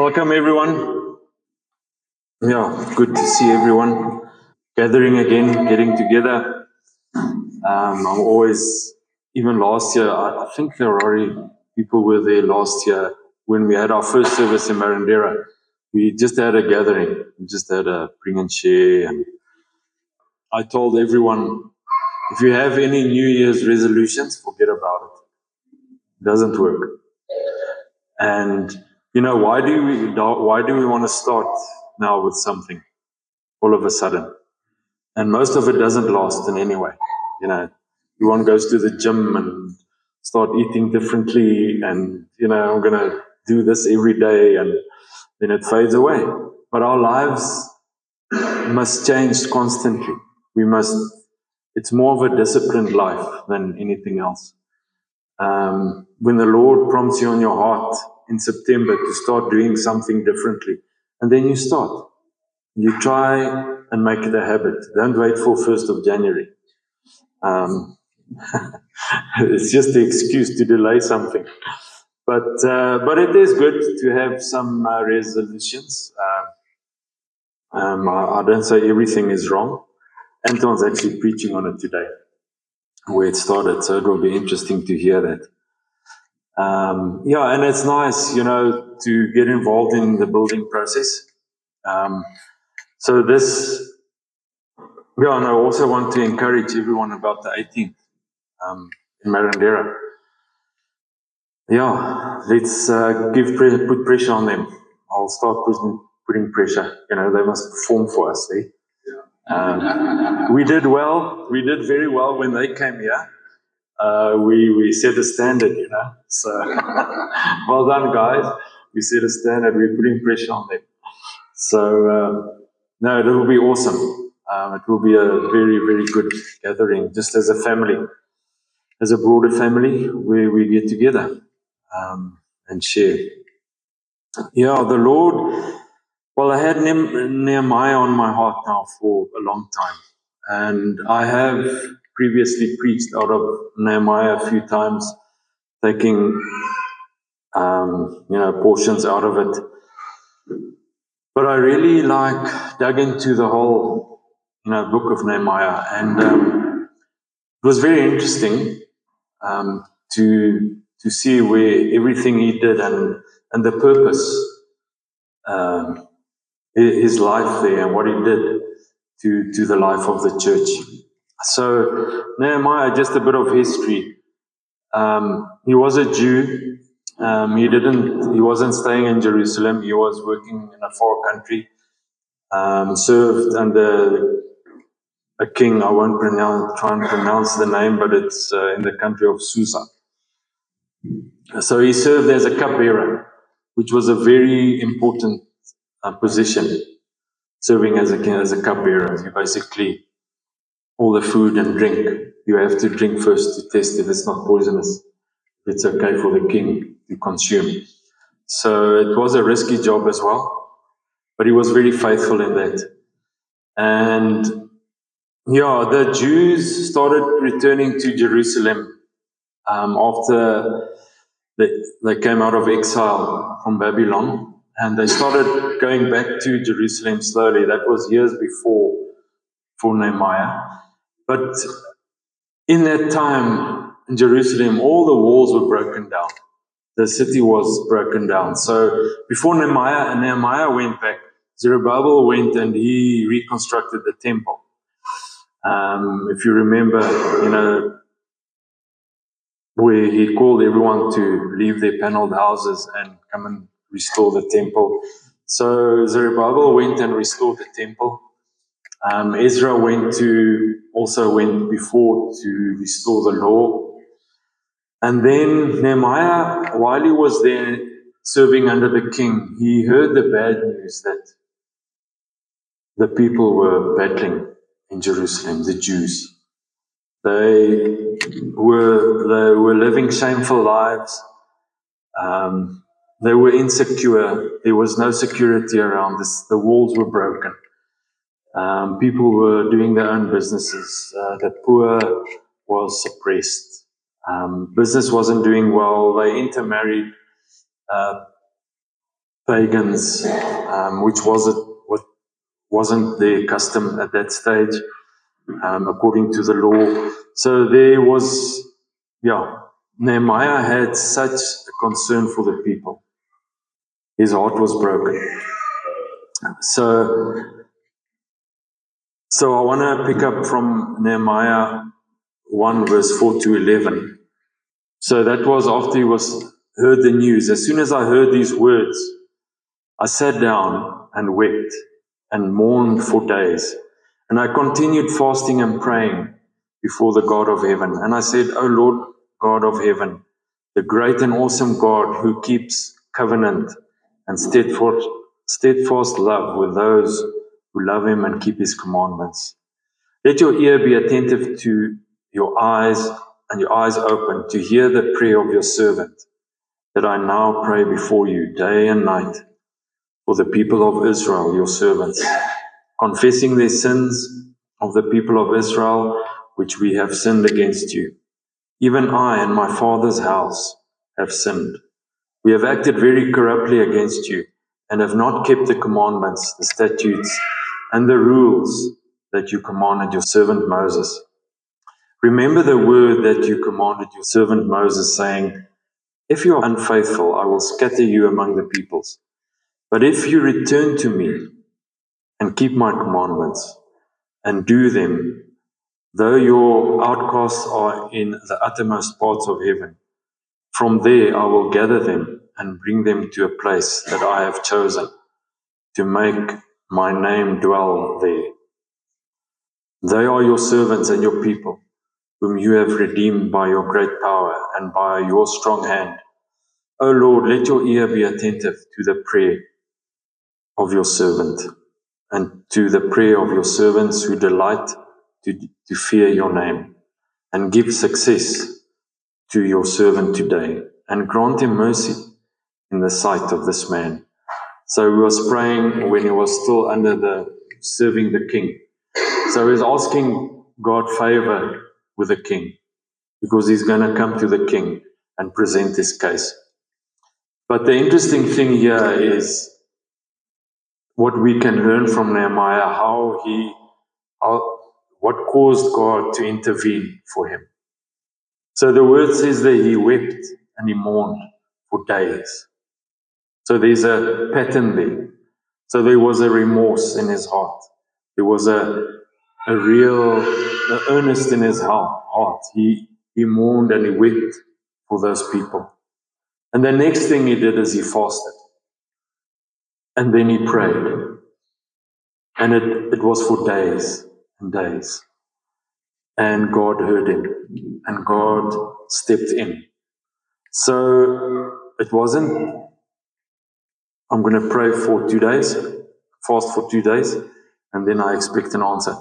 Welcome, everyone. Yeah, good to see everyone gathering again, getting together. I'm always, even last year, I think there were already people were there last year when we had our first service in Marandera. We just had a gathering, we just had a bring and share. And I told everyone, if you have any New Year's resolutions, forget about it. It doesn't work. And why do we want to start now with something all of a sudden? And most of it doesn't last in any way. Everyone goes to the gym and start eating differently, and I'm gonna do this every day, and then it fades away. But our lives must change constantly. We must. It's more of a disciplined life than anything else. When the Lord prompts you on your heart in September to start doing something differently, and then you start. You try and make it a habit. Don't wait for 1st of January. It's just the excuse to delay something. But it is good to have some resolutions. I don't say everything is wrong. Anton's actually preaching on it today, where it started, so it will be interesting to hear that. And it's nice, to get involved in the building process. And I also want to encourage everyone about the 18th in Marandera. Let's put pressure on them. I'll start putting pressure. They must perform for us. We did well. We did very well when they came here. We set a standard, So, well done, guys. We set a standard. We're putting pressure on them. So, no, it will be awesome. It will be a very, very good gathering, just as a family, as a broader family, where we get together and share. The Lord. Well, I had Nehemiah on my heart now for a long time, and I have previously preached out of Nehemiah a few times, taking portions out of it. But I really dug into the whole book of Nehemiah, and it was very interesting to see where everything he did and the purpose, his life there, and what he did to the life of the church. So Nehemiah, just a bit of history. He was a Jew. He wasn't staying in Jerusalem. He was working in a far country. Served under a king. I won't try and pronounce the name, but it's in the country of Susa. So he served as a cupbearer, which was a very important position. Serving as a cupbearer, you basically, all the food and drink, you have to drink first to test if it's not poisonous, if it's okay for the king to consume. So it was a risky job as well, but he was very faithful in that. And the Jews started returning to Jerusalem after they came out of exile from Babylon, and they started going back to Jerusalem slowly. That was years before for Nehemiah. But in that time in Jerusalem, all the walls were broken down. The city was broken down. So before Nehemiah went back, Zerubbabel went and he reconstructed the temple. If you remember, where he called everyone to leave their paneled houses and come and restore the temple. So Zerubbabel went and restored the temple. Ezra went before to restore the law. And then Nehemiah, while he was there serving under the king, he heard the bad news that the people were battling in Jerusalem, the Jews. They were living shameful lives. They were insecure. There was no security around this. The walls were broken. People were doing their own businesses. The poor was suppressed. Business wasn't doing well. They intermarried. pagans, what wasn't their custom at that stage, according to the law. So there was, Nehemiah had such a concern for the people. His heart was broken. So I want to pick up from Nehemiah 1 verse 4 to 11. So that was after he heard the news. As soon as I heard these words, I sat down and wept and mourned for days. And I continued fasting and praying before the God of heaven. And I said, O Lord God of heaven, the great and awesome God who keeps covenant and steadfast love with those who love him and keep his commandments. Let your ear be attentive to your eyes and your eyes open to hear the prayer of your servant, that I now pray before you day and night for the people of Israel, your servants, confessing their sins of the people of Israel, which we have sinned against you. Even I and my father's house have sinned. We have acted very corruptly against you and have not kept the commandments, the statutes, and the rules that you commanded your servant Moses. Remember the word that you commanded your servant Moses, saying, if you are unfaithful, I will scatter you among the peoples. But if you return to me and keep my commandments and do them, though your outcasts are in the uttermost parts of heaven, from there I will gather them and bring them to a place that I have chosen to make my name dwell there. They are your servants and your people, whom you have redeemed by your great power and by your strong hand. O Lord, let your ear be attentive to the prayer of your servant and to the prayer of your servants who delight to fear your name, and give success to your servant today, and grant him mercy in the sight of this man. So he was praying when he was still serving the king. So he's asking God favor with the king, because he's going to come to the king and present his case. But the interesting thing here is what we can learn from Nehemiah, what caused God to intervene for him. So the word says that he wept and he mourned for days. So there's a pattern there. So there was a remorse in his heart. There was a real earnest in his heart. He mourned and he wept for those people. And the next thing he did is he fasted. And then he prayed. And it was for days and days. And God heard him. And God stepped in. So it wasn't, I'm going to pray for 2 days, fast for 2 days, and then I expect an answer.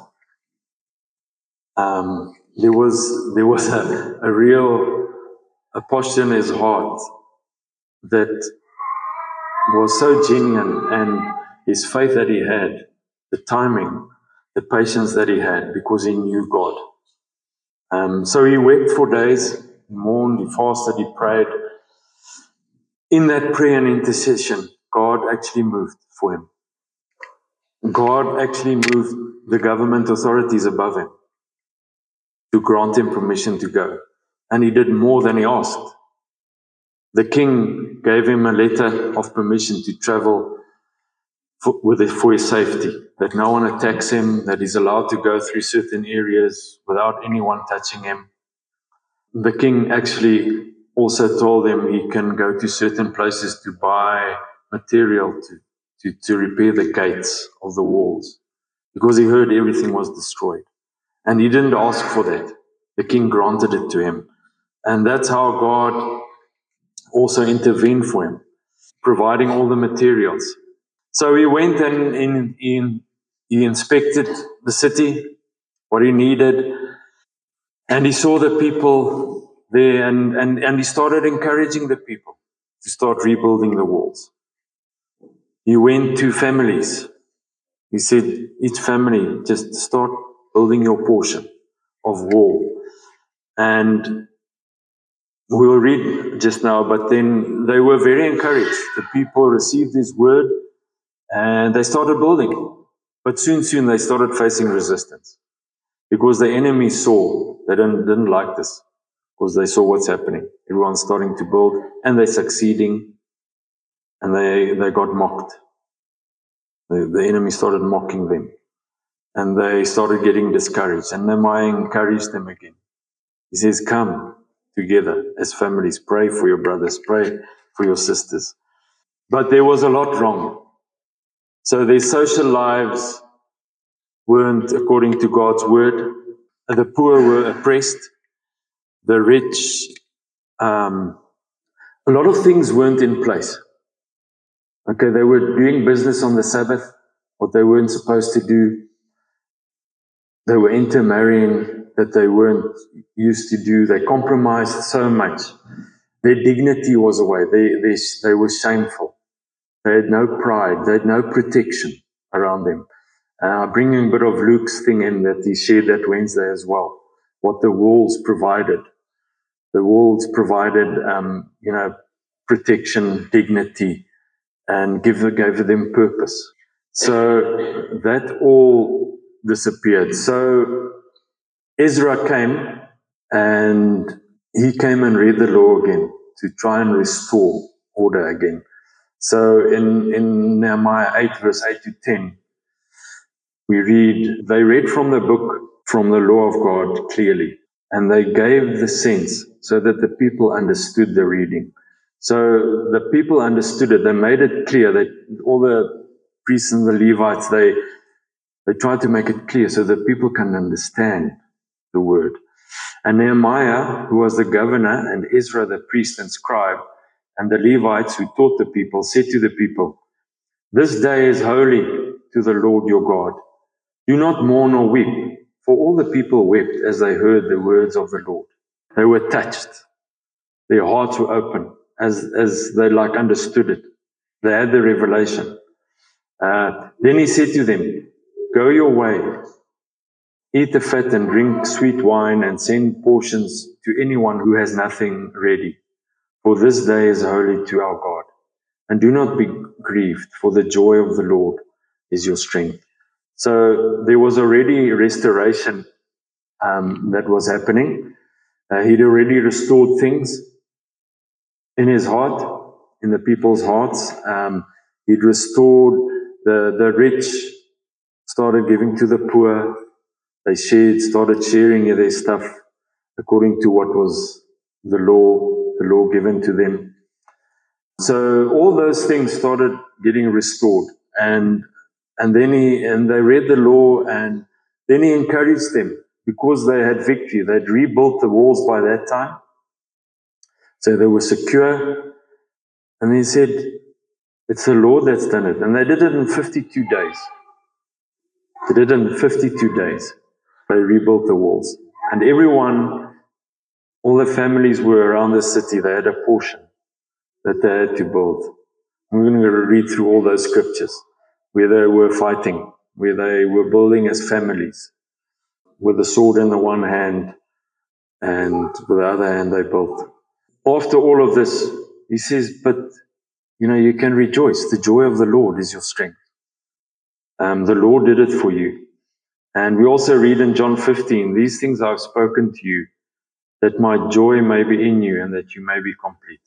There was a real posture in his heart that was so genuine, and his faith that he had, the timing, the patience that he had, because he knew God. So he wept for days, he mourned, he fasted, he prayed. In that prayer and intercession, God actually moved for him. God actually moved the government authorities above him to grant him permission to go. And he did more than he asked. The king gave him a letter of permission to travel for his safety, that no one attacks him, that he's allowed to go through certain areas without anyone touching him. The king actually also told him he can go to certain places to buy material to repair the gates of the walls, because he heard everything was destroyed. And he didn't ask for that. The king granted it to him. And that's how God also intervened for him, providing all the materials. So he went and he inspected the city, what he needed, and he saw the people there, and he started encouraging the people to start rebuilding the walls. He went to families. He said, each family, just start building your portion of wall. And We'll read just now, but then they were very encouraged. The people received his word and they started building. But soon they started facing resistance because the enemy saw, they didn't like this because they saw what's happening. Everyone's starting to build and they're succeeding and they got mocked. The enemy started mocking them and they started getting discouraged. And Nehemiah encouraged them again. He says, come together as families, pray for your brothers, pray for your sisters. But there was a lot wrong. So their social lives weren't according to God's word. The poor were oppressed. The rich, a lot of things weren't in place. Okay, they were doing business on the Sabbath, what they weren't supposed to do. They were intermarrying that they weren't used to do. They compromised so much. Their dignity was away. They were shameful. They had no pride. They had no protection around them. Bringing a bit of Luke's thing in that he shared that Wednesday as well. What the walls provided. The walls provided, protection, dignity, and gave them purpose. So that all disappeared. So Ezra came and he came and read the law again to try and restore order again. So in Nehemiah 8, verse 8 to 10, they read from the book, from the law of God clearly, and they gave the sense so that the people understood the reading. So the people understood it. They made it clear that all the priests and the Levites, they tried to make it clear so that people can understand the word. And Nehemiah, who was the governor, and Ezra, the priest and scribe, and the Levites who taught the people, said to the people, this day is holy to the Lord your God. Do not mourn or weep, for all the people wept as they heard the words of the Lord. They were touched. Their hearts were open as they understood it. They had the revelation. Then he said to them, go your way, eat the fat and drink sweet wine and send portions to anyone who has nothing ready. For this day is holy to our God. And do not be grieved, for the joy of the Lord is your strength. So there was already restoration that was happening. He'd already restored things in his heart, in the people's hearts. He'd restored the rich, started giving to the poor. They started sharing their stuff according to what was the law given to them. So all those things started getting restored, and then they read the law, and then he encouraged them because they had victory. They'd rebuilt the walls by that time, so they were secure. And he said, "It's the Lord that's done it," and they did it in 52 days. They did it in 52 days. They rebuilt the walls, and everyone, all the families were around the city. They had a portion that they had to build. We're going to read through all those scriptures where they were fighting, where they were building as families, with the sword in the one hand and with the other hand they built. After all of this, he says, but you can rejoice. The joy of the Lord is your strength. The Lord did it for you. And we also read in John 15, these things I've spoken to you, that my joy may be in you and that you may be complete.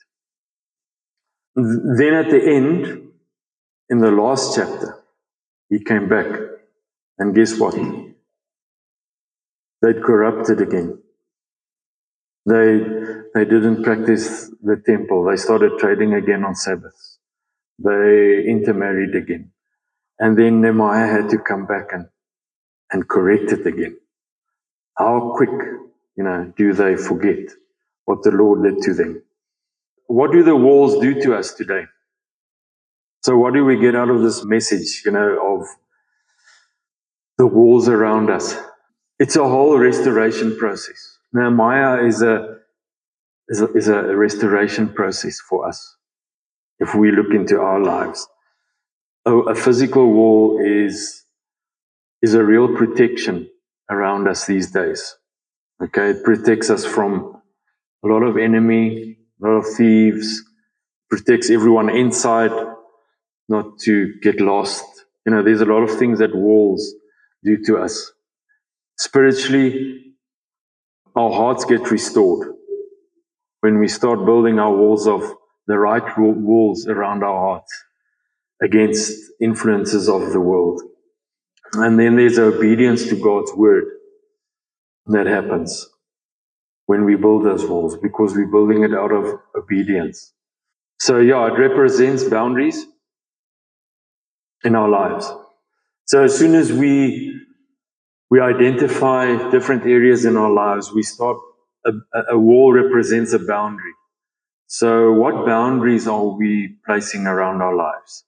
Then at the end, in the last chapter, he came back. And guess what? They'd corrupted again. They didn't practice the temple. They started trading again on Sabbaths. They intermarried again. And then Nehemiah had to come back and correct it again. How quick, do they forget what the Lord did to them? What do the walls do to us today? So what do we get out of this message, of the walls around us? It's a whole restoration process. Nehemiah is a restoration process for us. If we look into our lives, a physical wall is a real protection around us these days. Okay, it protects us from a lot of enemy, a lot of thieves, protects everyone inside not to get lost. There's a lot of things that walls do to us. Spiritually, our hearts get restored when we start building our walls of the right walls around our hearts against influences of the world. And then there's obedience to God's word that happens when we build those walls, because we're building it out of obedience. So yeah, it represents boundaries in our lives. So as soon as we identify different areas in our lives, we start, a wall represents a boundary. So what boundaries are we placing around our lives?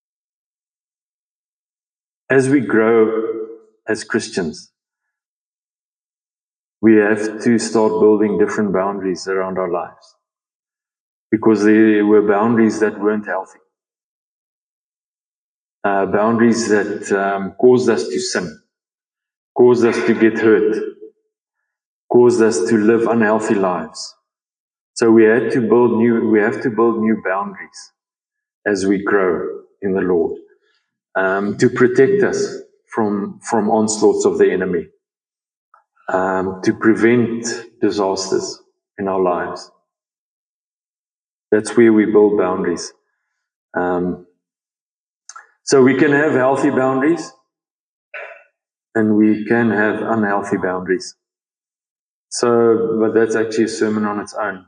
As we grow as Christians, we have to start building different boundaries around our lives, because there were boundaries that weren't healthy. Boundaries that caused us to sin, caused us to get hurt, caused us to live unhealthy lives. So we have to build new boundaries as we grow in the Lord, to protect us from onslaughts of the enemy, to prevent disasters in our lives. That's where we build boundaries. So we can have healthy boundaries, and we can have unhealthy boundaries. But that's actually a sermon on its own.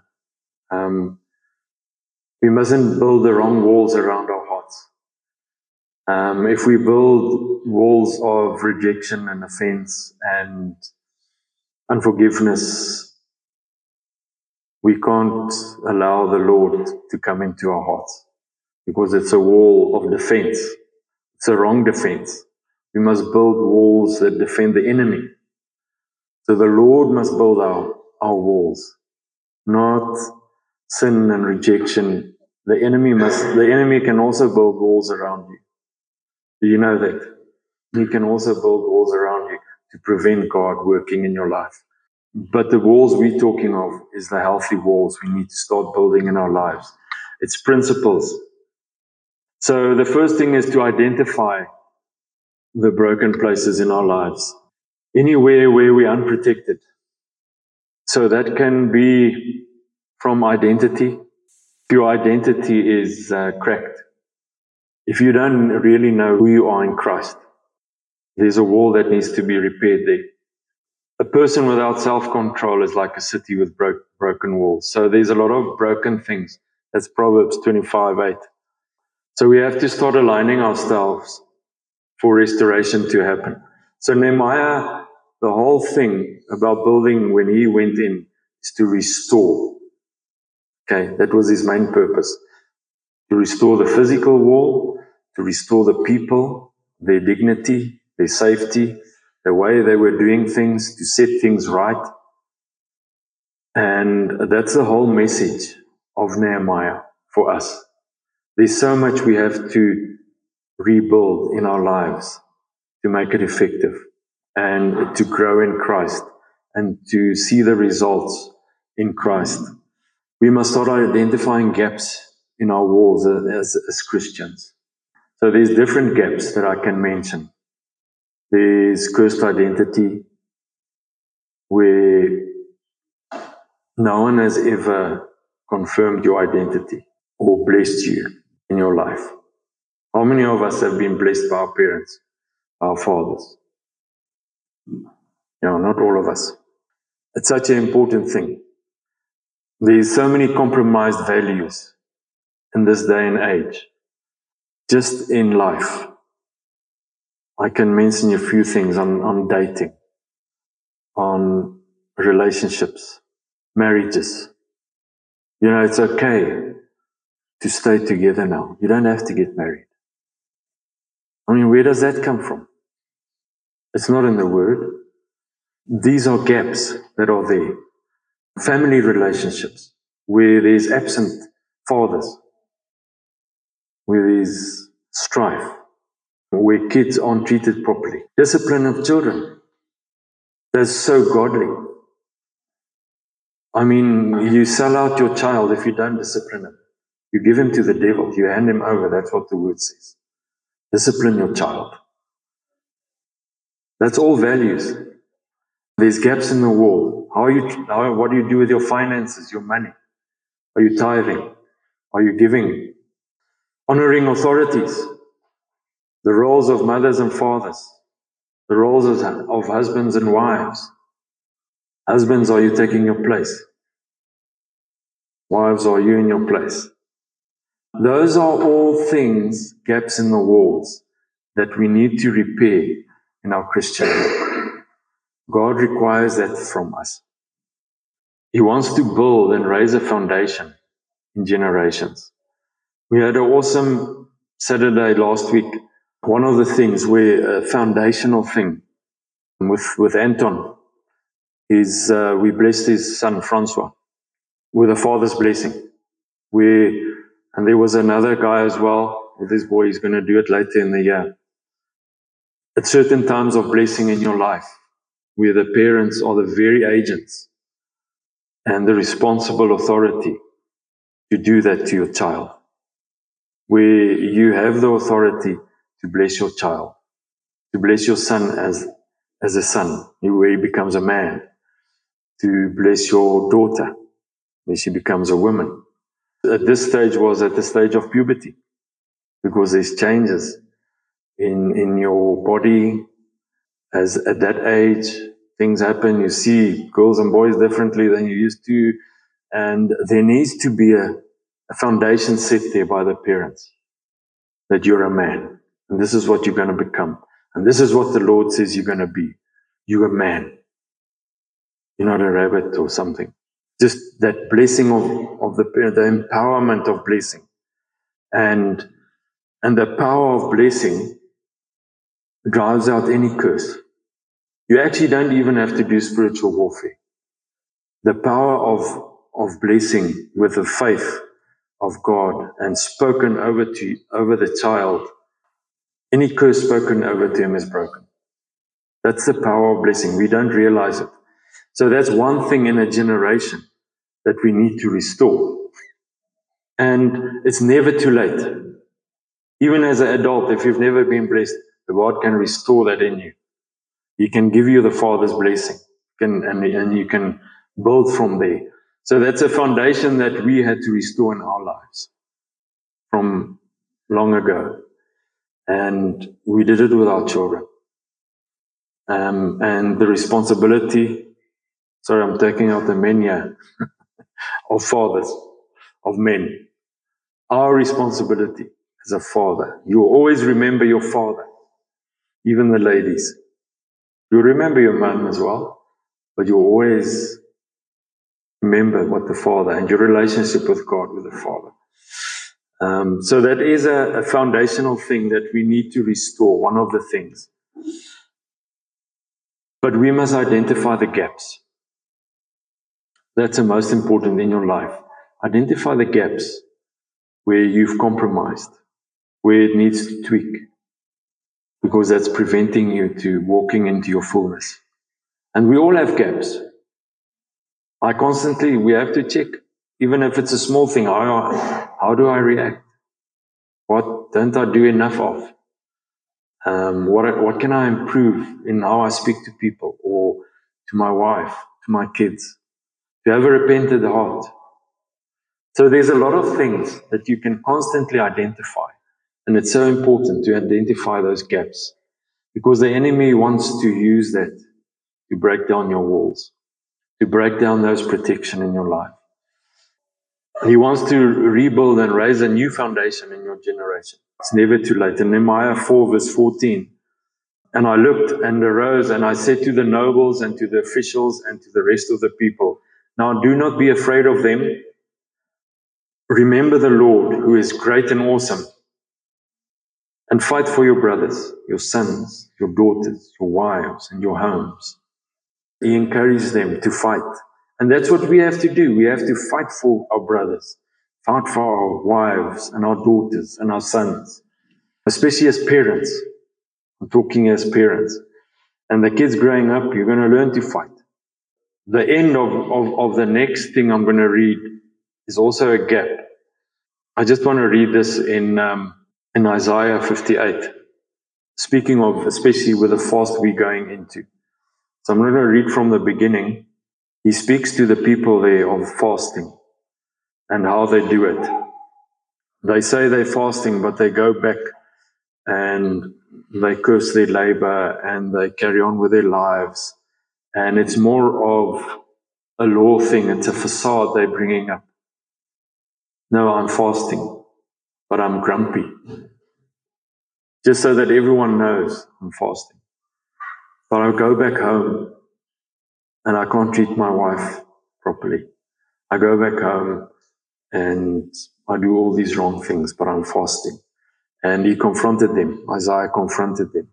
We mustn't build the wrong walls around our hearts. If we build walls of rejection and offense and unforgiveness, we can't allow the Lord to come into our hearts, because it's a wall of defense. It's a wrong defense. We must build walls that defend the enemy. So the Lord must build our walls, not sin and rejection. The enemy can also build walls around you. Do you know that? He can also build walls around you to prevent God working in your life. But the walls we're talking of is the healthy walls we need to start building in our lives. It's principles. So the first thing is to identify the broken places in our lives, anywhere where we're unprotected. So that can be from identity. If your identity is cracked, if you don't really know who you are in Christ, there's a wall that needs to be repaired there. A person without self-control is like a city with broken walls. So there's a lot of broken things. That's Proverbs 25:8. So we have to start aligning ourselves for restoration to happen. So Nehemiah, the whole thing about building when he went in is to restore. Okay, that was his main purpose. To restore the physical wall, to restore the people, their dignity, their safety, the way they were doing things, to set things right. And that's the whole message of Nehemiah for us. There's so much we have to rebuild in our lives to make it effective and to grow in Christ and to see the results in Christ. We must start identifying gaps in our walls as Christians. So there's different gaps that I can mention. There's cursed identity, where no one has ever confirmed your identity or blessed you in your life. How many of us have been blessed by our parents, our fathers? Not all of us. It's such an important thing. There's so many compromised values in this day and age, just in life. I can mention a few things on dating, on relationships, marriages. It's okay to stay together now. You don't have to get married. Where does that come from? It's not in the Word. These are gaps that are there. Family relationships, where there's absent fathers, where there's strife, where kids aren't treated properly. Discipline of children. That's so godly. I mean, you sell out your child if you don't discipline him. You give him to the devil. You hand him over. That's what the word says. Discipline your child. That's all values. There's gaps in the wall. What do you do with your finances, your money? Are you tithing? Are you giving? Honoring authorities. The roles of mothers and fathers. The roles of husbands and wives. Husbands, are you taking your place? Wives, are you in your place? Those are all things, gaps in the walls, that we need to repair in our Christian life. God requires that from us. He wants to build and raise a foundation in generations. We had an awesome Saturday last week. One of the things, where a foundational thing with Anton is we blessed his son Francois with a father's blessing. And there was another guy as well with his boy. He's going to do it later in the year. At certain times of blessing in your life, where the parents are the very agents and the responsible authority to do that to your child, where you have the authority to bless your child, to bless your son as a son, where he becomes a man, to bless your daughter, where she becomes a woman. At this stage was at the stage of puberty, because there's changes in your body. As at that age, things happen. You see girls and boys differently than you used to, and there needs to be a foundation set there by the parents that you're a man, and this is what you're going to become, and this is what the Lord says you're going to be. You're a man. You're not a rabbit or something. Just that blessing of the empowerment of blessing, and the power of blessing drives out any curse. You actually don't even have to do spiritual warfare. The power of blessing with the faith of God and spoken over the child, any curse spoken over to him is broken. That's the power of blessing. We don't realize it. So that's one thing in a generation that we need to restore. And it's never too late. Even as an adult, if you've never been blessed, God can restore that in you. He can give you the Father's blessing, and you can build from there. So that's a foundation that we had to restore in our lives from long ago. And we did it with our children. And the responsibility, sorry, I'm taking out the men here, of fathers, of men. Our responsibility as a father. You always remember your father, even the ladies. You remember your mom as well, but you always remember what the Father and your relationship with God, with the Father. So that is a foundational thing that we need to restore, one of the things. But we must identify the gaps. That's the most important in your life. Identify the gaps where you've compromised, where it needs to tweak, because that's preventing you to walking into your fullness. And we all have gaps. We have to check, even if it's a small thing, how do I react? What don't I do enough of? What can I improve in how I speak to people, or to my wife, to my kids? To have a repentant heart. So there's a lot of things that you can constantly identify. And it's so important to identify those gaps, because the enemy wants to use that to break down your walls, to break down those protection in your life. He wants to rebuild and raise a new foundation in your generation. It's never too late. In Nehemiah 4 verse 14, and I looked and arose and I said to the nobles and to the officials and to the rest of the people, now do not be afraid of them. Remember the Lord, who is great and awesome, and fight for your brothers, your sons, your daughters, your wives, and your homes. He encouraged them to fight. And that's what we have to do. We have to fight for our brothers, fight for our wives and our daughters and our sons, especially as parents. I'm talking as parents. And the kids growing up, you're going to learn to fight. The end of the next thing I'm going to read is also a gap. I just want to read this in Isaiah 58, speaking of especially with the fast we're going into. So I'm going to read from the beginning. He speaks to the people there of fasting and how they do it. They say they're fasting, but they go back and they curse their labor and they carry on with their lives. And it's more of a law thing. It's a facade they're bringing up. No, I'm fasting, but I'm grumpy. Just so that everyone knows I'm fasting. But I go back home and I can't treat my wife properly. I go back home and I do all these wrong things, but I'm fasting. And he confronted them. Isaiah confronted them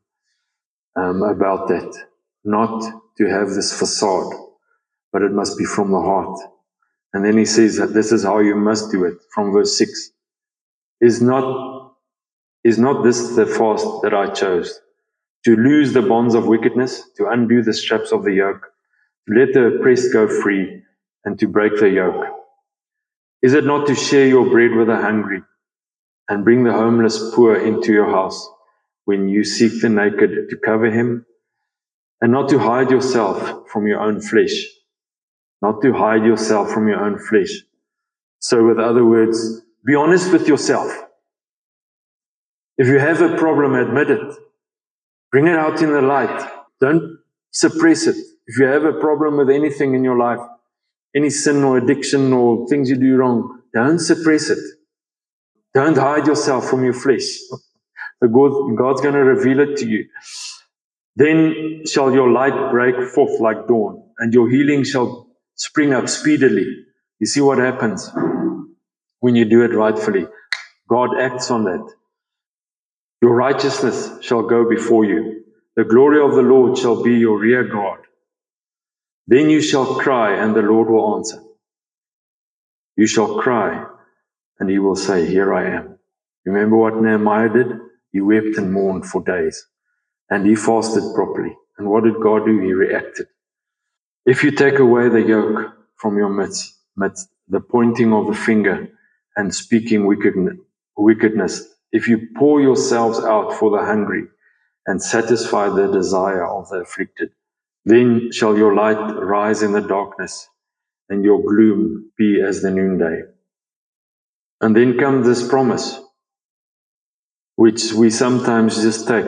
about that. Not to have this facade, but it must be from the heart. And then he says that this is how you must do it, from verse 6. Is not this the fast that I chose? To loose the bonds of wickedness, to undo the straps of the yoke, to let the oppressed go free, and to break the yoke. Is it not to share your bread with the hungry, and bring the homeless poor into your house, when you seek the naked to cover him, and not to hide yourself from your own flesh? Not to hide yourself from your own flesh. So with other words, be honest with yourself. If you have a problem, admit it. Bring it out in the light. Don't suppress it. If you have a problem with anything in your life, any sin or addiction or things you do wrong, don't suppress it. Don't hide yourself from your flesh. God's going to reveal it to you. Then shall your light break forth like dawn, and your healing shall spring up speedily. You see what happens when you do it rightfully. God acts on that. Your righteousness shall go before you. The glory of the Lord shall be your rear guard. Then you shall cry, and the Lord will answer. You shall cry, and he will say, here I am. Remember what Nehemiah did? He wept and mourned for days. And he fasted properly. And what did God do? He reacted. If you take away the yoke from your midst, the pointing of the finger and speaking wickedness, if you pour yourselves out for the hungry and satisfy the desire of the afflicted, then shall your light rise in the darkness and your gloom be as the noonday. And then comes this promise, which we sometimes just take.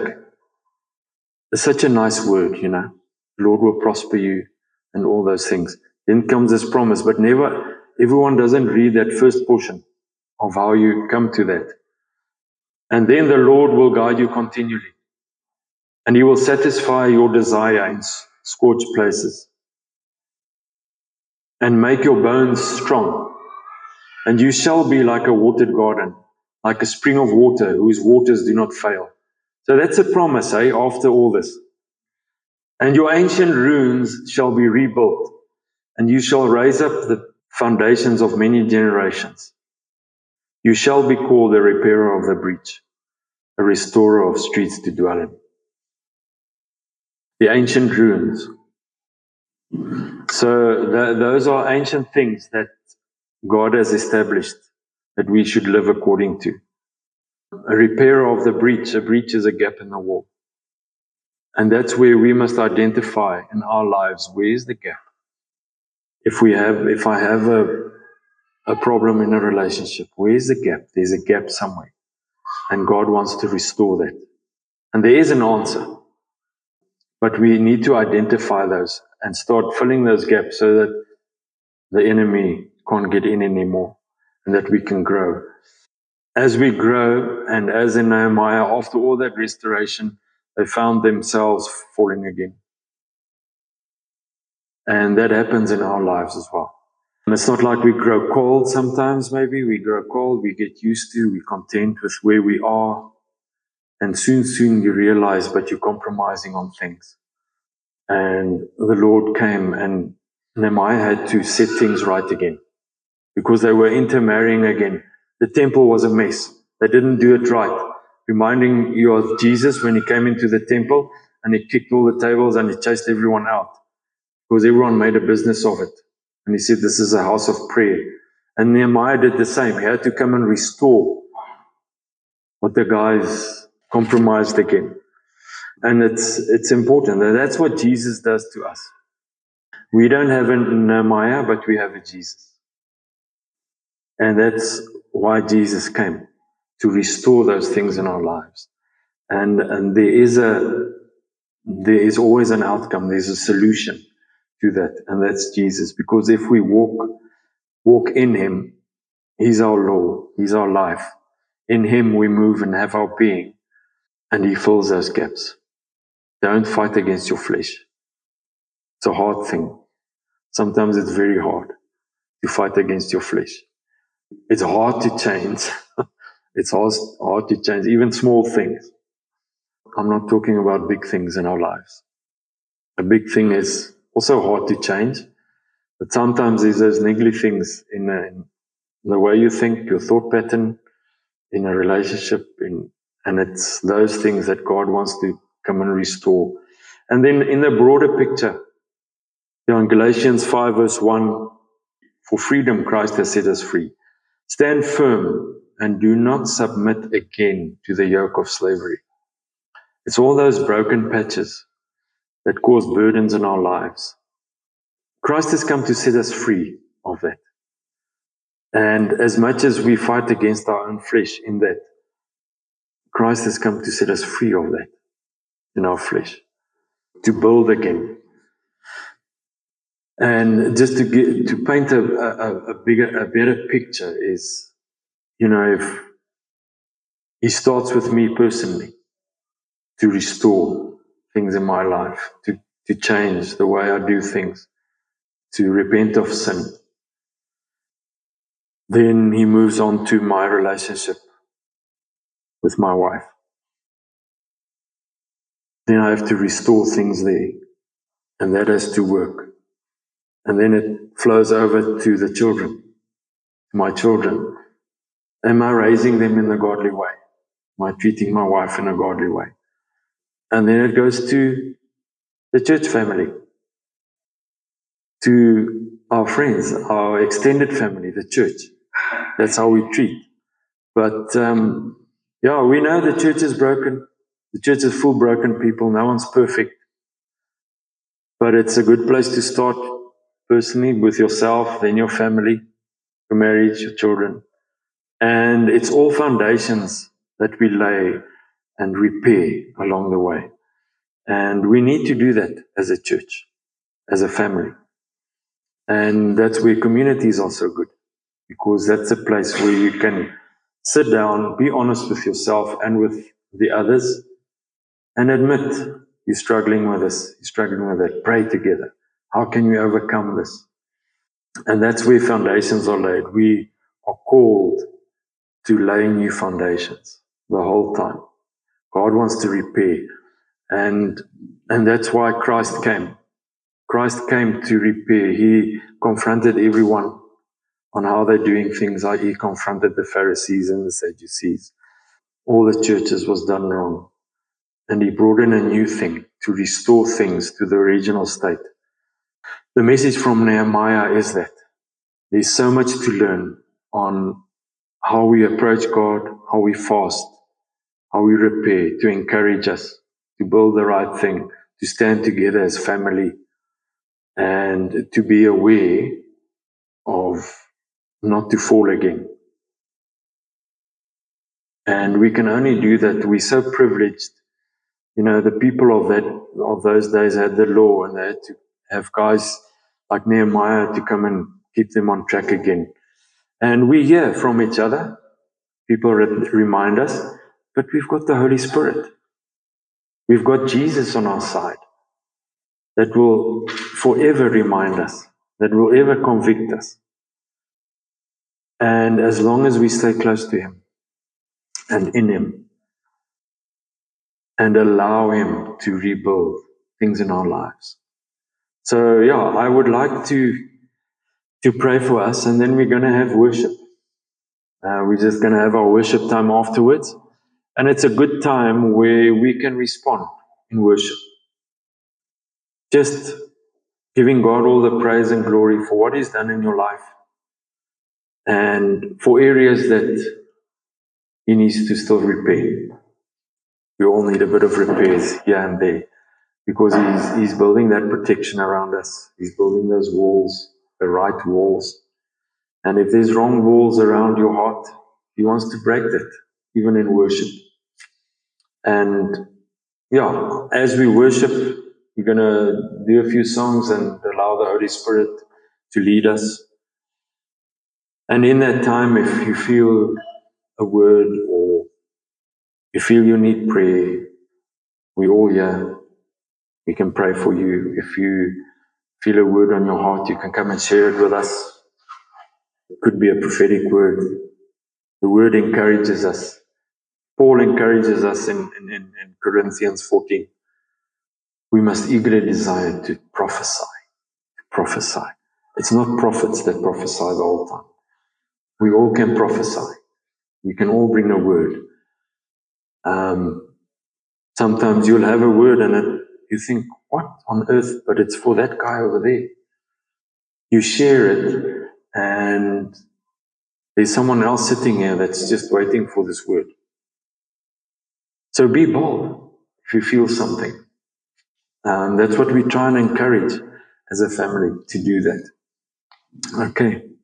It's such a nice word, you know. The Lord will prosper you and all those things. Then comes this promise, but everyone doesn't read that first portion of how you come to that. And then the Lord will guide you continually. And he will satisfy your desire in scorched places and make your bones strong. And you shall be like a watered garden, like a spring of water whose waters do not fail. So that's a promise, after all this. And your ancient ruins shall be rebuilt, and you shall raise up the foundations of many generations. You shall be called the repairer of the breach, a restorer of streets to dwell in. The ancient ruins. So those are ancient things that God has established that we should live according to. A repairer of the breach. A breach is a gap in the wall. And that's where we must identify in our lives, where's the gap? If I have a problem in a relationship, where's the gap? There's a gap somewhere. And God wants to restore that. And there is an answer. But we need to identify those and start filling those gaps so that the enemy can't get in anymore and that we can grow. As we grow, and as in Nehemiah, after all that restoration, they found themselves falling again. And that happens in our lives as well. And it's not like we grow cold sometimes, maybe. We grow cold, we get used to, we're content with where we are. And soon you realize, but you're compromising on things. And the Lord came, and Nehemiah had to set things right again. Because they were intermarrying again. The temple was a mess. They didn't do it right. Reminding you of Jesus when he came into the temple and he kicked all the tables and he chased everyone out. because everyone made a business of it. And he said, this is a house of prayer. And Nehemiah did the same. He had to come and restore what the guys compromised again. And it's important. And that's what Jesus does to us. We don't have a Nehemiah, but we have a Jesus. And that's why Jesus came, to restore those things in our lives. And there is always an outcome. There's a solution to that, and that's Jesus. Because if we walk in Him, He's our law, He's our life. In Him we move and have our being, and He fills those gaps. Don't fight against your flesh. It's a hard thing. Sometimes it's very hard to fight against your flesh. It's hard to change. It's hard to change, even small things. I'm not talking about big things in our lives. A big thing is also hard to change, but sometimes there's those niggly things in the way you think, your thought pattern, in a relationship, and it's those things that God wants to come and restore. And then in the broader picture, in Galatians 5 verse 1, for freedom Christ has set us free. Stand firm and do not submit again to the yoke of slavery. It's all those broken patches that cause burdens in our lives. Christ has come to set us free of that. And as much as we fight against our own flesh in that, Christ has come to set us free of that in our flesh, to build again. And just to paint a better picture is, if He starts with me personally to restore things in my life, to change the way I do things, to repent of sin. Then He moves on to my relationship with my wife. Then I have to restore things there, and that has to work. And then it flows over to the children, my children. Am I raising them in a godly way? Am I treating my wife in a godly way? And then it goes to the church family, to our friends, our extended family, the church. That's how we treat. But we know the church is broken. The church is full of broken people. No one's perfect. But it's a good place to start personally with yourself, then your family, your marriage, your children. And it's all foundations that we lay and repair along the way. And we need to do that as a church, as a family. And that's where community is also good, because that's a place where you can sit down, be honest with yourself and with the others, and admit you're struggling with this, you're struggling with that. Pray together. How can you overcome this? And that's where foundations are laid. We are called to lay new foundations the whole time. God wants to repair. And that's why Christ came. Christ came to repair. He confronted everyone on how they're doing things. He confronted the Pharisees and the Sadducees. All the churches was done wrong. And He brought in a new thing to restore things to the original state. The message from Nehemiah is that there's so much to learn on how we approach God, how we fast, how we repair, to encourage us, to build the right thing, to stand together as family, and to be aware of not to fall again. And we can only do that. We're so privileged. The people of those days had the law, and they had to have guys like Nehemiah to come and keep them on track again. And we hear from each other. People remind us, but we've got the Holy Spirit. We've got Jesus on our side that will forever remind us, that will ever convict us. And as long as we stay close to Him and in Him and allow Him to rebuild things in our lives. So I would like to pray for us, and then we're going to have worship. We're just going to have our worship time afterwards. And it's a good time where we can respond in worship. Just giving God all the praise and glory for what He's done in your life, and for areas that He needs to still repair. We all need a bit of repairs here and there, because He's building that protection around us. He's building those walls, the right walls. And if there's wrong walls around your heart, He wants to break that, even in worship. And yeah, as we worship, we're going to do a few songs and allow the Holy Spirit to lead us. And in that time, if you feel a word or you feel you need prayer, we all here. We can pray for you. If you feel a word on your heart, you can come and share it with us. It could be a prophetic word. The word encourages us. Paul encourages us in Corinthians 14. We must eagerly desire to prophesy. Prophesy. It's not prophets that prophesy the whole time. We all can prophesy. We can all bring a word. Sometimes you'll have a word and you think, what on earth? But it's for that guy over there. You share it, and there's someone else sitting here that's just waiting for this word. So be bold if you feel something. That's what we try and encourage as a family, to do that. Okay.